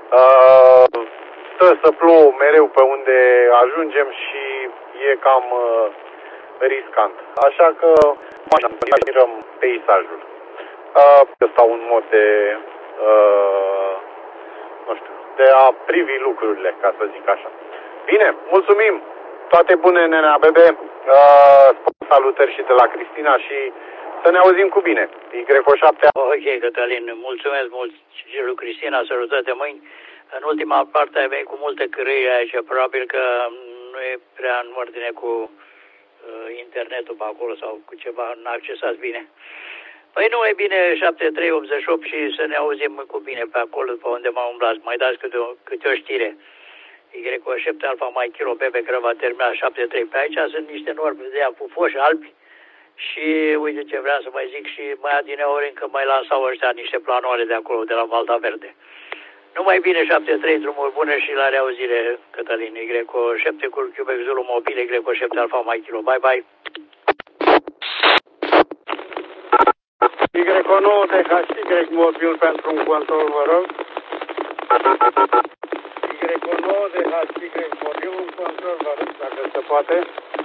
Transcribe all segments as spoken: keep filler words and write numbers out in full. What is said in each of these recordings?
Uh, stă să plouă mereu pe unde ajungem și e cam uh, riscant. Așa că admirăm peisajul. Uh, ăsta un mod de, uh, nu știu, de a privi lucrurile, ca să zic așa. Bine, mulțumim! Toate bune, nenea Bebe! Uh, salutări și de la Cristina și să ne auzim cu bine. Y șapte. Ok, Cătălin, mulțumesc mult și lui Cristina, sărutate mâini. În ultima parte ai venit cu multe cârâi aici, probabil că nu e prea în ordine cu uh, internetul pe acolo sau cu ceva, n-a accesat bine. Păi nu e bine șapte trei optzeci și opt și să ne auzim cu bine pe acolo, pe unde mă umblați. Mai dați câte o, câte o știre. Y șapte Alfa Mai Kilo Bebe care va termina șapte trei. Pe aici sunt niște norme de aia pufoși albi. Și uite ce vreau să mai zic și mai adineori încă mai lansau ăștia niște planoare de acolo, de la Valda Verde. Numai bine șapte trei, drumuri bune și la reauzire, Cătălin. Y șapte cu Quebec Zulu Mobil, Y șapte Alfa Mai Kilo. Bye, bye. Y nouă T H Y Mobil pentru un control, vă rog. Y nouă T H Y Mobil, un control, vă rog, dacă se poate.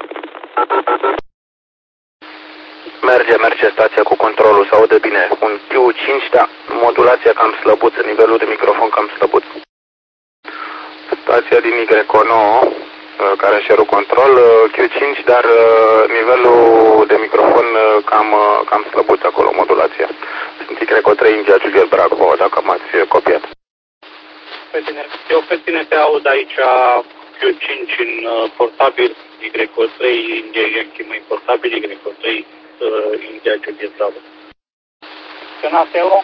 Merge, merge stația cu controlul, se aude bine. Un Q cinci, da, modulația cam slăbuță, nivelul de microfon cam slăbuț. Stația din Y nouă, care a cerut control, Q cinci, dar nivelul de microfon cam, cam slăbuț acolo, modulația. Sunt Y trei India Juliet Bravo, dacă m-ați copiat. Pe tine, eu pe tine te aud aici Q cinci în portabil, Y trei India Yankee mai portabil, Y trei uh, India Juliet Bravo. Sunat euro?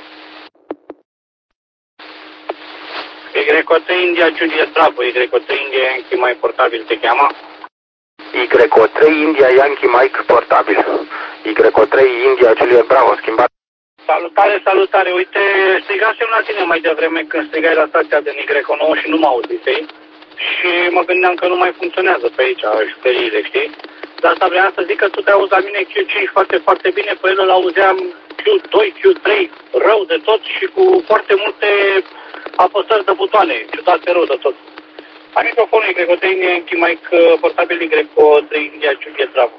Y trei India Juliet Bravo, Y trei India Yankee mai portabil te cheamă? Y trei India Yankee Mike portabil. Y trei India Juliet Bravo, schimbat. Salutare, salutare. Uite, strigasem la tine mai devreme când strigai la stația de Y nouă și nu mă auzisei. Și mă gândeam că nu mai funcționează pe aici jucăriile, știi? De asta vreau să zic că tu te auzi la mine Q cinci foarte, foarte bine, pe el îl auzeam Q doi, Q trei, rău de tot și cu foarte multe apăsări de butoane, ciudate rău de tot. Am microfonul Y trei Yankee Mike portabil, Y trei India Juliet Bravo.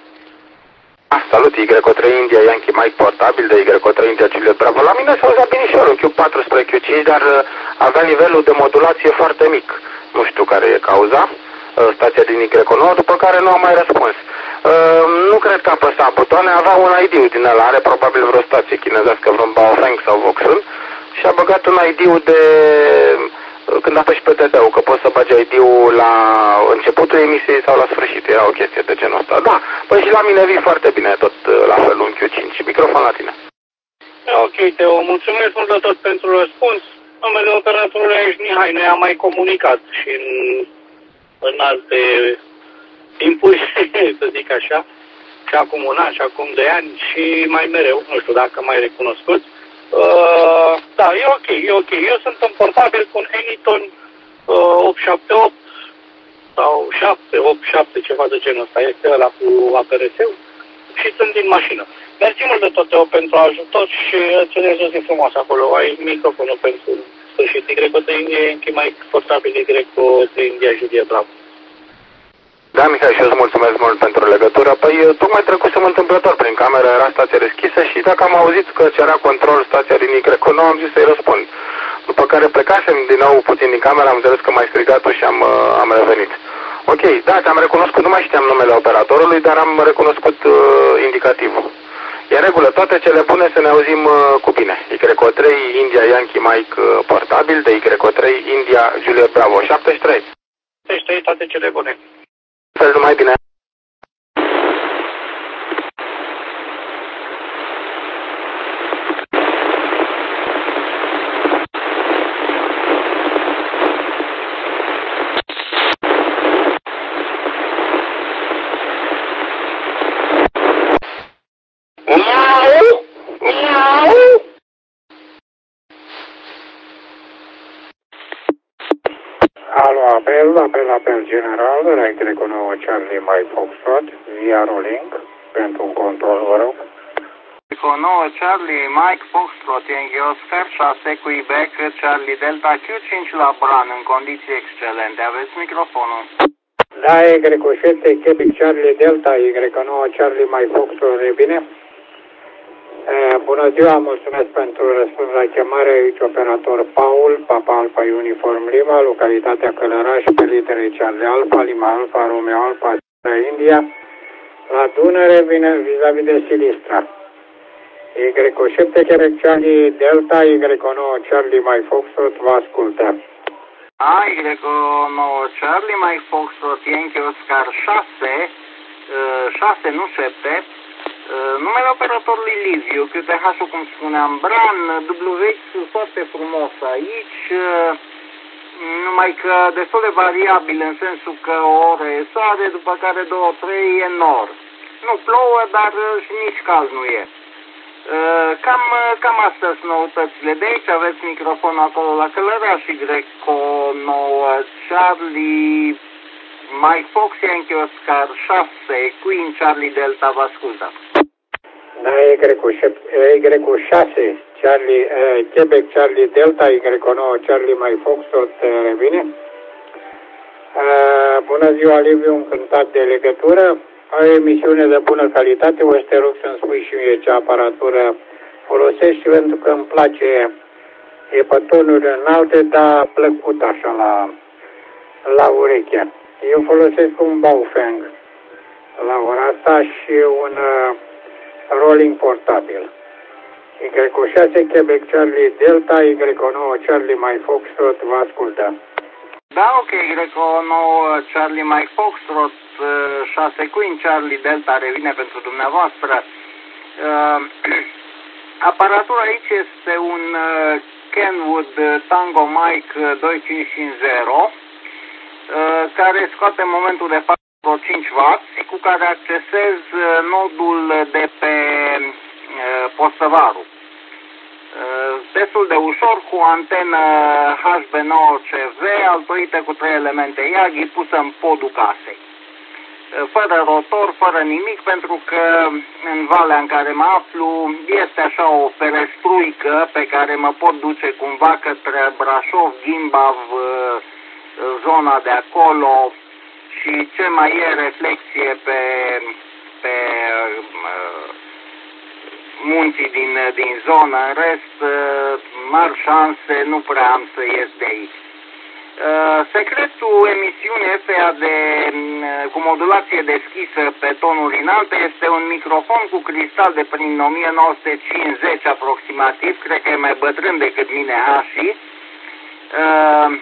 Salut, Y trei India Yankee Mike portabil de Y trei India Juliet Bravo. La mine s-a auzit binișor, un Q patru spre Q cinci, dar avea nivelul de modulație foarte mic. Nu știu care e cauza, stația din Y nouă, după care nu am mai răspuns. Nu cred că apăsa butoane, avea un I D-ul din ăla, are probabil vreo stație chinezească, vreun Baofeng sau Voxun, și a băgat un I D-ul de... când apeși pe T D-ul, că poți să bagi I D-ul la începutul emisiei sau la sfârșit, era o chestie de genul ăsta. Da, păi și la mine vii foarte bine tot la fel un Q cinci, microfon la tine. Ok, Teo, mulțumesc mult de tot pentru răspuns. Numele operatorului aici Mihai, noi am mai comunicat și în, în alte timpuri, să zic așa, și acum un an, și acum doi ani și mai mereu, nu știu dacă mai recunoscut. Uh, da, e ok, e ok. Eu sunt în portabil cu un Anyton uh, opt șapte opt sau șapte opt șapte, ceva de genul ăsta. Este ăla cu A P R S-ul și sunt din mașină. Mersi mult de tot, Teo, pentru ajutor și îți urez o zi frumoasă acolo. Ai microfonul pentru sfârșit. Y trei Yankee mai portabil, Y trei India Juliet Bravo. Da, Mihai, și eu îți mulțumesc mult pentru legătură. Păi, tocmai trecusem întâmplător prin cameră, era stația deschisă și dacă am auzit că cerea control stația din Y nouă, am zis să-i răspund. După care plecasem din nou puțin din cameră, am înțeles că m-ai strigat-o și am, am revenit. Ok, da, ți-am recunoscut, nu mai știam numele operatorului, dar am recunoscut uh, indicativul. E în regulă, toate cele bune, să ne auzim uh, cu bine. Y trei India Yankee Mike uh, portabil de Y trei India Juliet Bravo, șaptezeci și trei. șaptezeci și trei, toate cele bune. Fel numai bine. Alo, apel, apel, apel general, de la Y nouă Charlie Mike Foxtrot, via Rolling, pentru un control, vă rog. Echo nouă Charlie Mike Foxtrot Yankee Oscar șase Quebec Charlie Delta Q cinci la Bran în condiții excelente. Aveți microfonul. Da, Y șapte Quebec Charlie Delta Y nouă Charlie Mike Foxtrot, bine? E, bună ziua, mulțumesc pentru răspuns la chemare. Aici operator Paul, Papa Alpha Uniform Lima, localitatea Călăraș, pe litere Charlie Alpha, Lima Alpha, Romeo Alpha, India, la Dunăre, vine vis-a-vis de Silistra. Y șapte Quebec Charlie Delta, Y nouă Charlie Mike Foxtrot, vă ascultă. A, Y nouă Charlie Mike Foxtrot Yankee Oscar șase, șase, nu șapte, numele operatorului Liviu, Q T H-ul, cum spuneam, Bran, W X foarte frumos aici, numai că destul de variabil în sensul că o oră e soare, după care două, trei e nor. Nu plouă, dar și nici cald nu e. Cam, cam astea sunt noutățile de aici. Aveți microfonul acolo la Călăraș, Y nouă Charlie Mike Fox Yankee Oscar șase Queen Charlie Delta, vă ascultă. Da, Y șase Charlie, eh, Quebec Charlie Delta, Y nouă Charlie Mike Foxtrot, revine. Eh, bună ziua, Liviu, încântat de legătură. Ai o emisiune de bună calitate, o să te rog să-mi spui și mie ce aparatură folosești, pentru că îmi place, e pe tonuri înalte, dar plăcut așa la, la ureche. Eu folosesc un Baofeng la ora asta și un uh, rolling portabil. Y șase Quebec Charlie Delta, Y nouă Charlie Mike Foxtrot, vă ascultă. Da, ok, Y nouă Charlie Mike Foxtrot șase Queen Charlie Delta revine pentru dumneavoastră. Uh, aparatura aici este un uh, Kenwood Tango Mike doi cinci cinci zero uh, care scoate în momentul de față cinci watt cu care accesez nodul de pe uh, postăvarul. Uh, destul de ușor, cu antenă H B nouă C V altoită cu trei elemente Yagi pusă în podul casei. Fără rotor, fără nimic, pentru că în valea în care mă aflu este așa o ferestruică pe care mă pot duce cumva către Brașov, Gimbav, zona de acolo și ce mai e reflexie pe, pe munții din, din zonă. În rest, mari șanse, nu prea am să ies de aici. Uh, secretul emisiunii ăsteia de, uh, cu modulație deschisă pe tonuri înalte este un microfon cu cristal de prin o mie nouă sute cincizeci aproximativ, cred că e mai bătrân decât mine Hashi. Uh,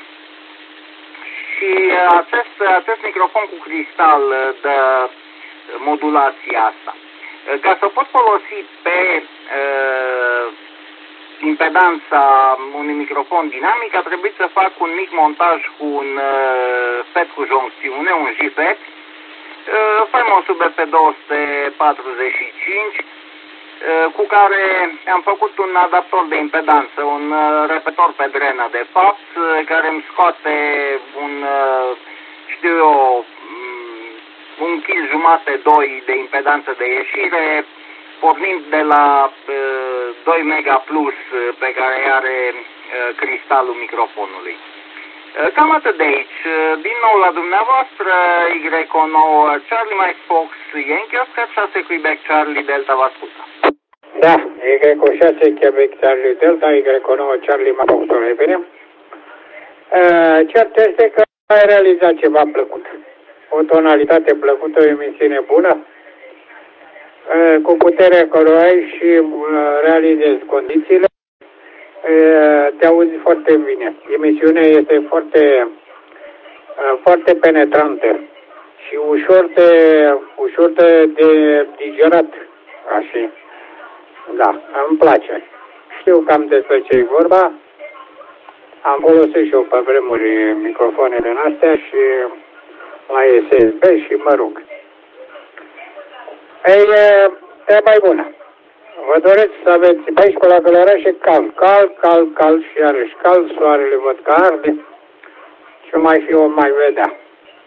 și acest, acest microfon cu cristal dă modulația asta. Uh, ca să pot folosi pe uh, impedanța unui microfon dinamic, a trebuit să fac un mic montaj cu un uh, F E T cu joncțiune, un J F E T, uh, faimosul B P două sute patruzeci și cinci, uh, cu care am făcut un adaptor de impedanță, un uh, repetitor pe drenă, de fapt, uh, care îmi scoate un, uh, știu eu, un kil jumate, doi de impedanță de ieșire, pornind de la uh, doi mega plus uh, pe care are uh, cristalul microfonului. Uh, cam atât de aici. Uh, din nou la dumneavoastră, Y nouă Charlie Mike Fox Yankee Oscar șase Quebec Charlie Delta, vă ascultă. Da, Y șase Quebec Charlie Delta, Y nouă Charlie Mike Fox, bine? Uh, cert este că ai realizat ceva plăcut. O tonalitate plăcută, o emisiune bună, cu puterea căruia ai și realizezi condițiile, te auzi foarte bine. Emisiunea este foarte, foarte penetrantă și ușor de, ușor de, de digerat. Așa. Da, îmi place. Știu cam despre ce e vorba. Am folosit și eu pe vremuri microfoanele în astea și la S S B și mă rog. Ei, treaba e bună. Vă doresc să aveți pe aici, pe la Călăraș, cald, cald, cald, cald și iarăși cald, soarele văd că arde și mai fi o mai vedea.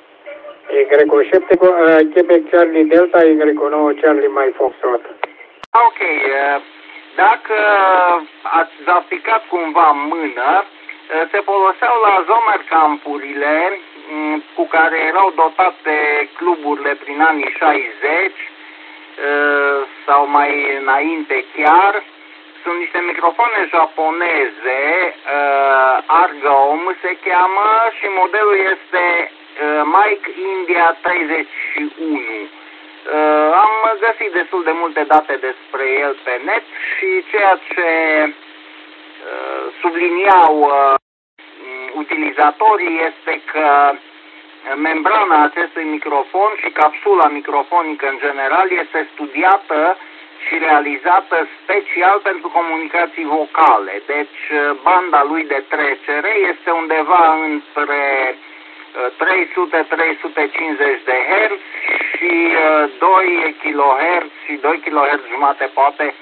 Y șapte Quebec Charlie Delta, Y nouă Charlie Mike Foxtrot. Ok, dacă ați aplicat cumva în mână, se foloseau la Zomerkampurile cu care erau dotate cluburile prin anii șaizeci sau mai înainte chiar. Sunt niște microfoane japoneze, Argom se cheamă și modelul este Mic India treizeci și unu. Uh, am găsit destul de multe date despre el pe net și ceea ce uh, subliniau uh, utilizatorii este că membrana acestui microfon și capsula microfonică în general este studiată și realizată special pentru comunicații vocale. Deci banda lui de trecere este undeva între trei sute - trei sute cincizeci de herți și doi kiloherți și doi kiloherți jumate poate,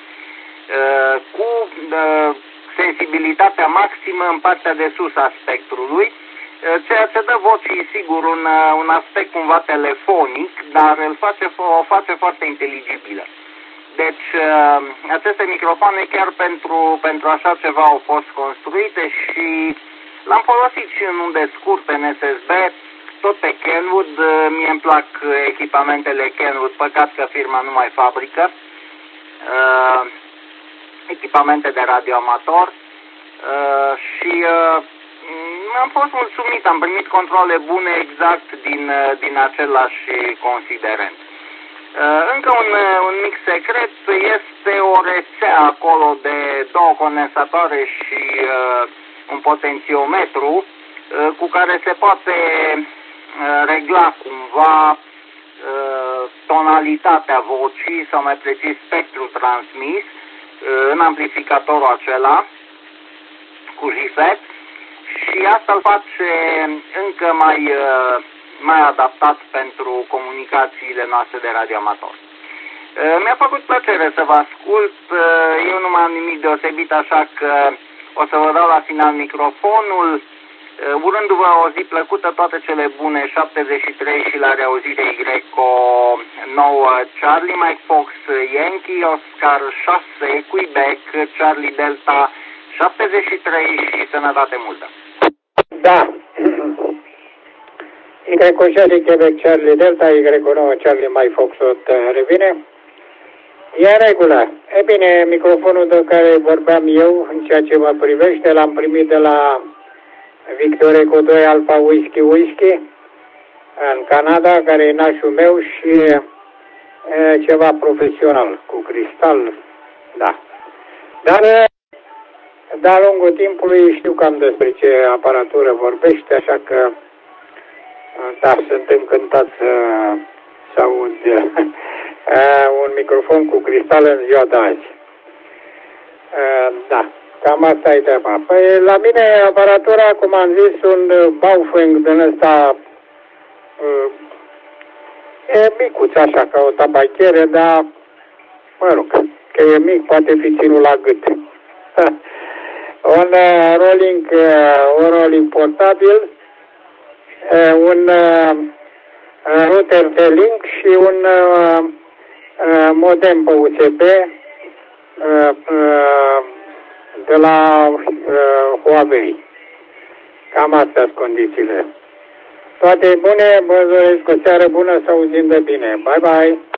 cu sensibilitatea maximă în partea de sus a spectrului, ceea ce dă vocii sigur un, un aspect cumva telefonic, dar îl face, o face foarte inteligibilă. Deci aceste microfoane chiar pentru, pentru așa ceva au fost construite și l-am folosit și în unde scurte în S S B, tot pe Kenwood. Mie îmi plac echipamentele Kenwood, păcat că firma nu mai fabrică uh, echipamente de radioamator uh, și uh, am fost mulțumit, am primit controle bune exact din, din același considerent. Uh, încă un, un mic secret, este o rețea acolo de două condensatoare și uh, un potențiometru uh, cu care se poate uh, regla cumva uh, tonalitatea vocii sau mai precis spectrul transmis uh, în amplificatorul acela cu J F E T și asta îl face încă mai, uh, mai adaptat pentru comunicațiile noastre de radioamator. Uh, mi-a făcut plăcere să vă ascult, uh, eu nu mai am nimic deosebit, așa că o să vă dau la final microfonul, urându-vă o zi plăcută, toate cele bune, șaptezeci și trei și la reauzire Y nouă Charlie, Mike Fox Yankee, Oscar șase Quebec, Charlie Delta șaptezeci și trei și sănătate multă. Da. Y șase Quebec Charlie Delta, Y nouă Charlie Mike Fox revine. E în regulă. E bine, microfonul de care vorbeam eu, în ceea ce mă privește, l-am primit de la Victor Eco doi Alpha Whisky Whisky în Canada, care e nașul meu și e ceva profesional, cu cristal, da. Dar de-a lungul timpului știu cam despre ce aparatură vorbește, așa că da, sunt încântat să, să aud un microfon cu cristal în ziua de azi. Da, cam asta e treaba. Păi la mine aparatura, cum am zis, un Baofeng din ăsta e micuț așa, ca o tabachere, dar mă rog, că e mic, poate fi ținut la gât. un rolling, un rolling portabil, un router de link și un modem pe U S B de la Huawei. Cam astea sunt condițiile. Toate bune, vă doresc o seară bună, să auzim de bine. Bye, bye!